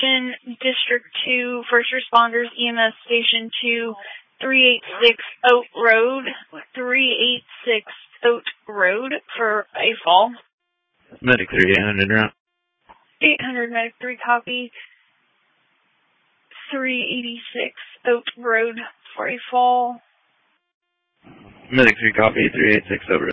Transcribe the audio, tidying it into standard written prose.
Attention, District 2, First Responders, EMS Station 2, 386 Oak Road, 386 Oak Road for a fall. Medic 3, 800 route. 800, Medic 3, copy. 386 Oak Road for a fall. Medic 3, copy. 386 over.